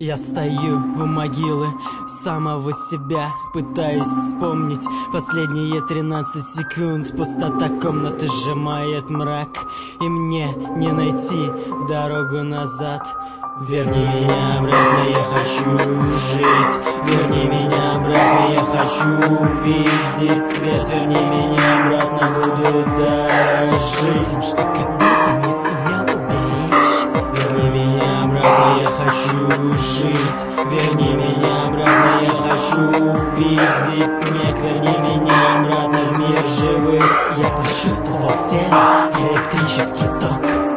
Я стою у могилы самого себя, пытаюсь вспомнить последние 13 секунд. Пустота комнаты сжимает мрак, и мне не найти дорогу назад. Верни меня обратно, я хочу жить. Верни меня обратно, я хочу увидеть свет. Верни меня обратно, буду дорожить тем, что когда-то не сумел уберечь. Верни меня обратно, я хочу жить. Верни меня обратно, я хочу увидеть снег. Верни меня обратно в мир живых. Я почувствовал в теле электрический ток.